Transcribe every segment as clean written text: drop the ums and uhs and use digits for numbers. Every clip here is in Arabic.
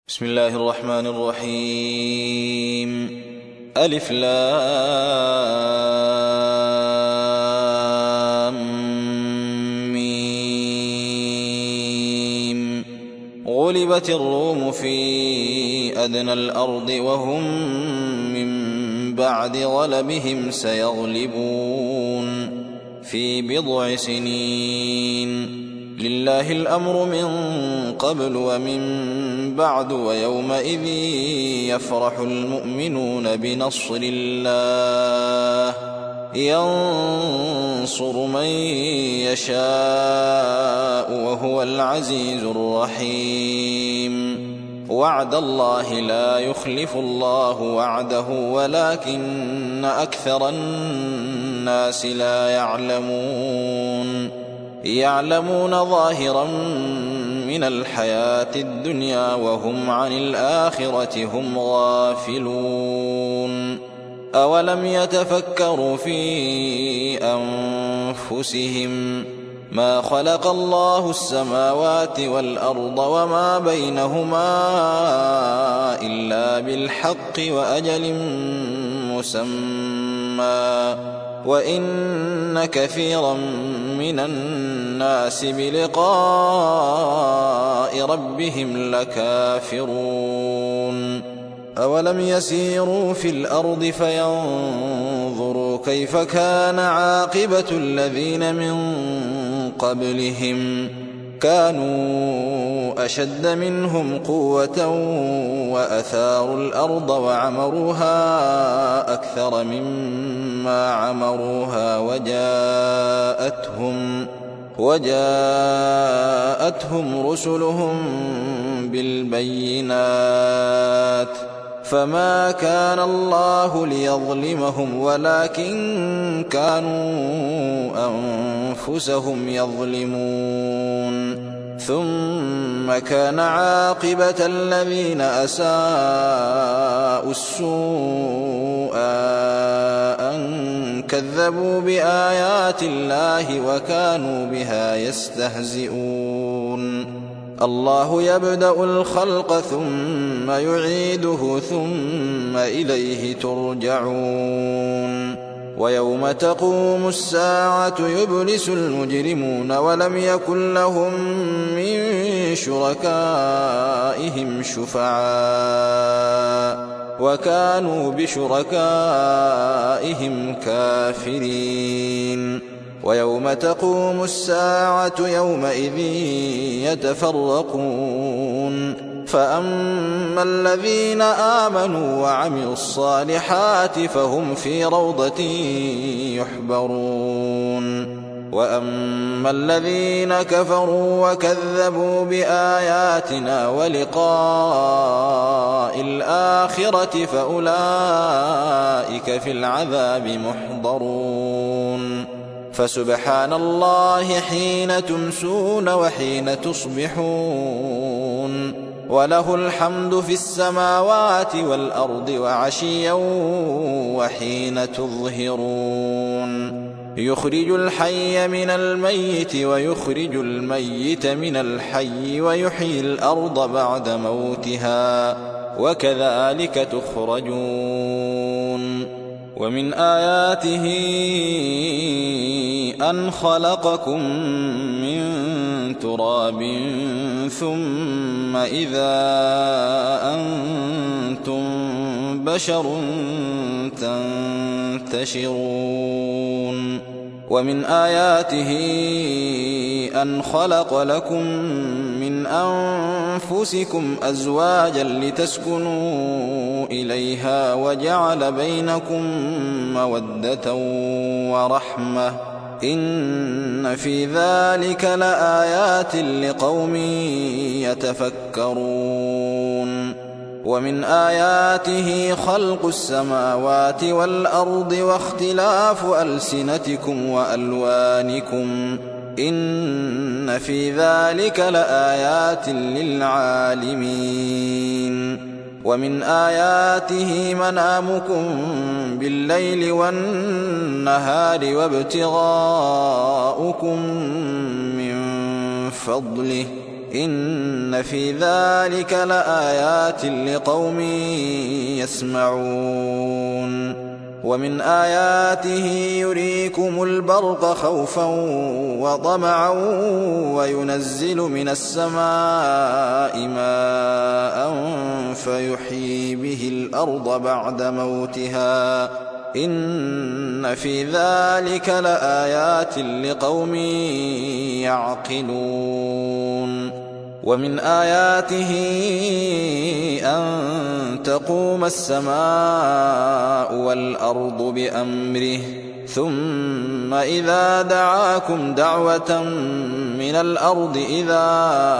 بسم الله الرحمن الرحيم. ألف لام ميم. غلبت الروم في أدنى الأرض وهم من بعد غلبهم سيغلبون في بضع سنين. لله الأمر من قبل ومن بعد ويومئذ يفرح المؤمنون بنصر الله ينصر من يشاء وهو العزيز الرحيم. وعد الله لا يخلف الله وعده ولكن أكثر الناس لا يعلمون ظاهرا من الحياة الدنيا وهم عن الآخرة هم غافلون. أولم يتفكروا في أنفسهم ما خلق الله السماوات والأرض وما بينهما إلا بالحق وأجل مسمى وإن كثيرا من الناس بلقاء ربهم لكافرون. أولم يسيروا في الأرض فينظروا كيف كان عاقبة الذين من قبلهم كانوا أشد منهم قوة وأثاروا الأرض وعمروها أكثر مما عمروها وجاءتهم رسلهم بالبينات فما كان الله ليظلمهم ولكن كانوا أنفسهم يظلمون. ثم كان عاقبة الذين أساءوا السوء أن كذبوا بآيات الله وكانوا بها يستهزئون. الله يبدأ الخلق ثم يعيده ثم إليه ترجعون. ويوم تقوم الساعة يبلس المجرمون ولم يكن لهم من شركائهم شفعاء وكانوا بشركائهم كافرين. ويوم تقوم الساعة يومئذ يتفرقون فأما الذين آمنوا وعملوا الصالحات فهم في روضة يحبرون. وأما الذين كفروا وكذبوا بآياتنا ولقاء الآخرة فأولئك في العذاب محضرون. فسبحان الله حين تمسون وحين تصبحون وله الحمد في السماوات والأرض وعشيا وحين تظهرون. يخرج الحي من الميت ويخرج الميت من الحي ويحيي الأرض بعد موتها وكذلك تخرجون. ومن آياته أن خلقكم من تراب ثم إذا أنتم بشر تنتشرون. ومن آياته أن خلق لكم من أنفسكم أزواجا لتسكنوا إليها وجعل بينكم مودة ورحمة إن في ذلك لآيات لقوم يتفكرون. ومن آياته خلق السماوات والأرض واختلاف ألسنتكم وألوانكم إن في ذلك لآيات للعالمين. ومن آياته منامكم بالليل والنهار وابتغاؤكم من فضله إن في ذلك لآيات لقوم يسمعون ومن آياته يريكم البرق خوفا وطمعا وينزل من السماء ماء فيحيي به الأرض بعد موتها إن في ذلك لآيات لقوم يعقلون ومن آياته أن تقوم السماء والأرض بأمره ثم إذا دعاكم دعوة من الأرض إذا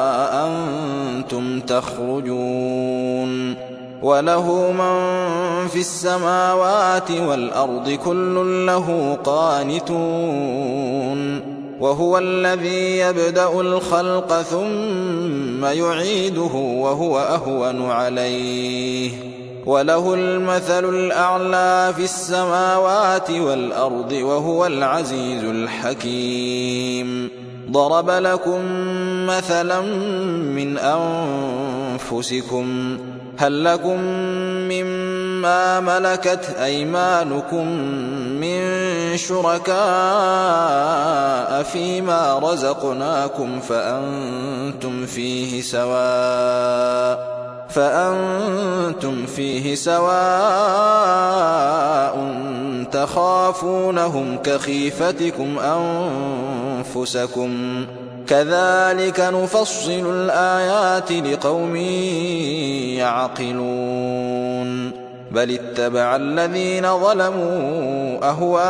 أنتم تخرجون وله من في السماوات والأرض كل له قانتون وهو الذي يبدأ الخلق ثم يعيده وهو أهون عليه وله المثل الأعلى في السماوات والأرض وهو العزيز الحكيم ضرب لكم مثلا من أنفسكم هل لكم مما ملكت أيمانكم من شركاء فيما رزقناكم فأنتم فيه سواء تخافونهم كخيفتكم أنفسكم كذلك نفصل الآيات لقوم يعقلون بل اتبع الذين ظلموا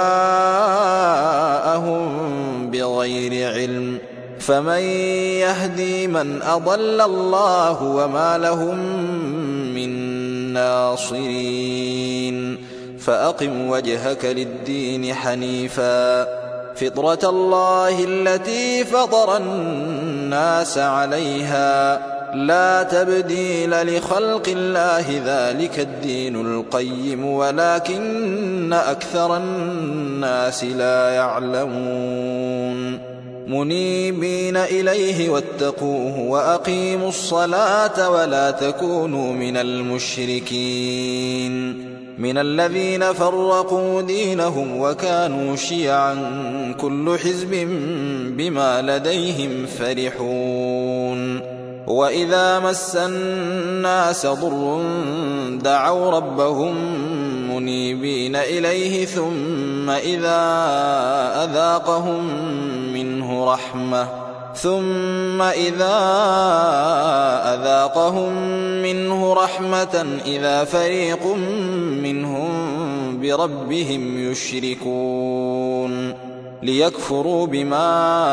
أهواءهم بغير علم فمن يهدي من أضل الله وما لهم من ناصرين فأقم وجهك للدين حنيفا فطرة الله التي فطر الناس عليها لا تبديل لخلق الله ذلك الدين القيم ولكن أكثر الناس لا يعلمون منيبين إليه واتقوه وأقيموا الصلاة ولا تكونوا من المشركين من الذين فرقوا دينهم وكانوا شيعا كل حزب بما لديهم فرحون وإذا مس الناس ضر دعوا ربهم منيبين إليه ثم إذا أذاقهم منه رحمة إذا فريق منهم بربهم يشركون ليكفروا بما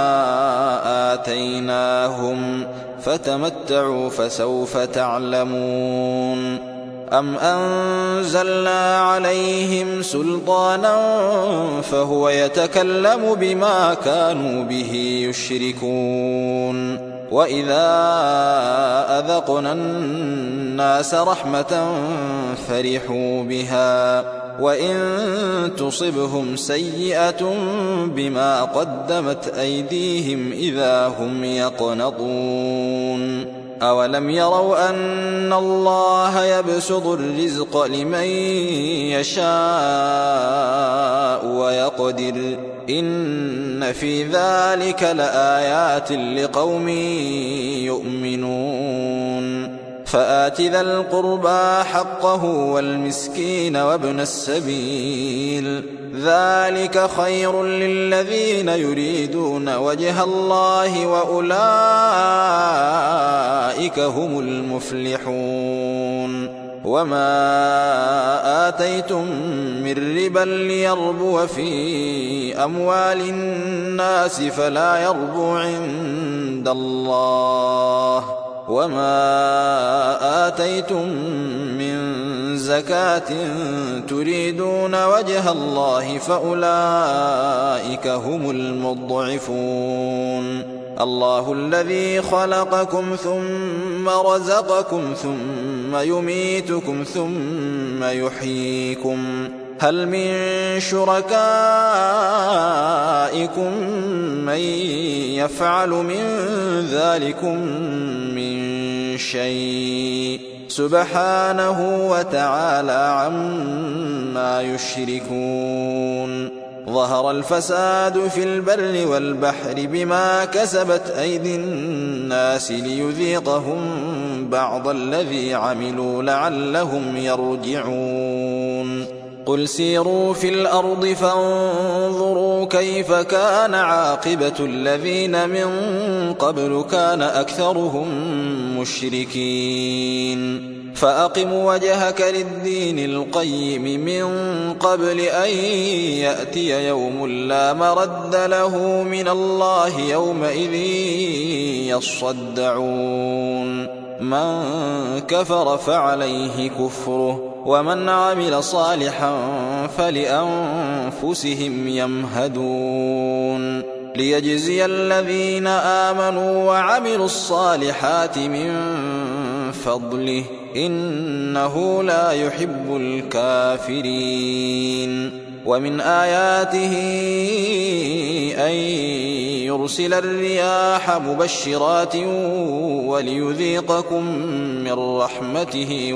آتيناهم فتمتعوا فسوف تعلمون أم أنزلنا عليهم سلطانا فهو يتكلم بما كانوا به يشركون وإذا أذقنا الناس رحمة فرحوا بها وإن تصبهم سيئة بما قدمت أيديهم إذا هم يقنطون أولم يروا أن الله يبسط الرزق لمن يشاء ويقدر إن في ذلك لآيات لقوم يؤمنون فآت ذا القربى حقه والمسكين وابن السبيل ذلك خير للذين يريدون وجه الله وأولئك هم المفلحون وما آتيتم من ربا ليربو في أموال الناس فلا يربو عند الله وما آتيتم من زكاة تريدون وجه الله فأولئك هم المضعفون الله الذي خلقكم ثم رزقكم ثم يميتكم ثم يحييكم هل من شركائكم من يفعل من ذلكم من شيء سبحانه وتعالى عما يشركون ظهر الفساد في البر والبحر بما كسبت أيدي الناس ليذيقهم بعض الذي عملوا لعلهم يرجعون قل سيروا في الأرض فانظروا كيف كان عاقبة الذين من قبل كان أكثرهم مشركين فأقم وجهك للدين القيم من قبل أن يأتي يوم لا مرد له من الله يومئذ يصدعون من كفر فعليه كفره ومن عمل صالحا فلأنفسهم يمهدون ليجزي الذين آمنوا وعملوا الصالحات من فضله إنه لا يحب الكافرين ومن آياته أن يرسل الرياح مبشرات وليذيقكم من رحمته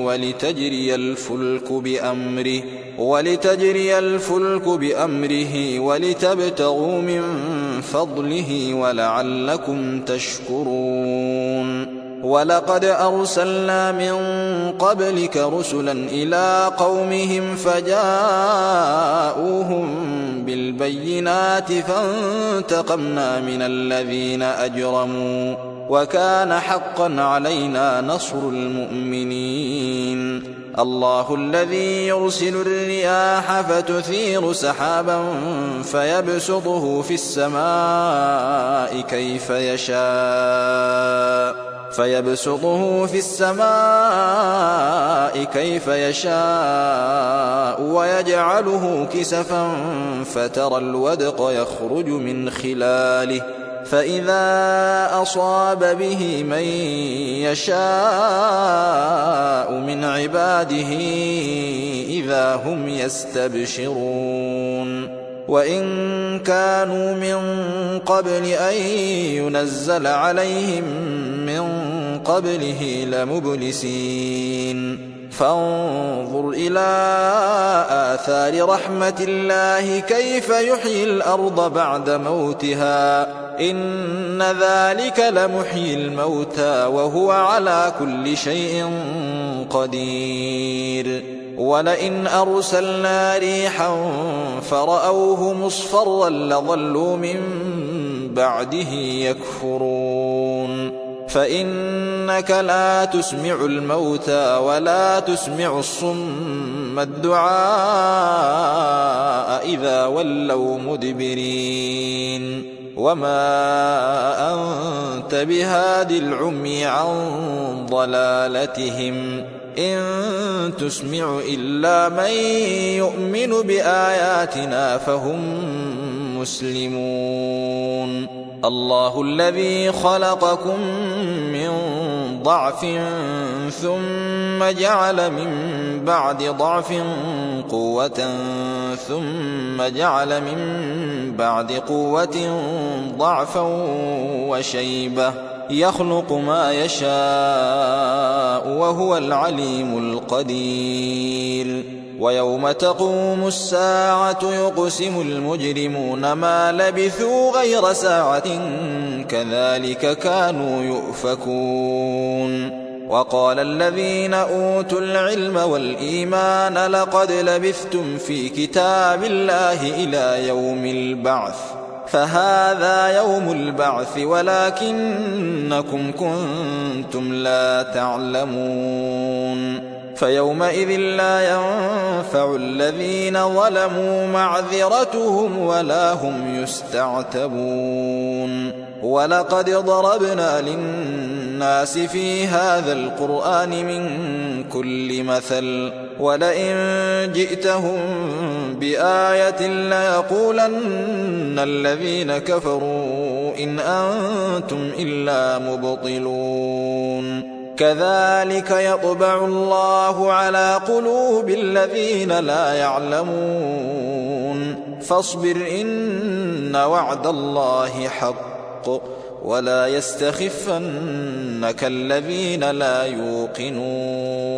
ولتجري الفلك بأمره ولتبتغوا من فضله ولعلكم تشكرون ولقد أرسلنا من قبلك رسلا إلى قومهم فجاءوهم بالبينات فانتقمنا من الذين أجرموا وكان حقا علينا نصر المؤمنين الله الذي يرسل الرياح فتثير سحابا فيبسطه في السماء كيف يشاء ويجعله كسفا فترى الودق يخرج من خلاله فإذا أصاب به من يشاء من عباده إذا هم يستبشرون وإن كانوا من قبل أن ينزل عليهم من قبله لمبلسين فانظر إلى آثار رحمة الله كيف يحيي الأرض بعد موتها إن ذلك لمحيي الموتى وهو على كل شيء قدير ولئن أرسلنا ريحا فرأوه مصفرا لظلوا من بعده يكفرون فإنك لا تسمع الموتى ولا تسمع الصم الدعاء إذا ولوا مدبرين وما أنت بهاد العمي عن ضلالتهم إن تسمع إلا من يؤمن بآياتنا فهم مسلمون الله الذي خلقكم من ضعف ثم جعل من بعد ضعف قوة ثم جعل من بعد قوة ضعفا وشيبة يخلق ما يشاء وهو العليم القدير ويوم تقوم الساعة يقسم المجرمون ما لبثوا غير ساعة كذلك كانوا يؤفكون وقال الذين أوتوا العلم والإيمان لقد لبثتم في كتاب الله إلى يوم البعث فهذا يوم البعث ولكنكم كنتم لا تعلمون فيومئذ لا ينفع الذين ظلموا معذرتهم ولا هم يستعتبون ولقد ضربنا للناس في هذا القرآن من كل مثل ولئن جئتهم بآية ليقولن الذين كفروا إن أنتم إلا مبطلون كذلك يطبع الله على قلوب الذين لا يعلمون فاصبر إن وعد الله حق ولا يستخفنك الذين لا يوقنون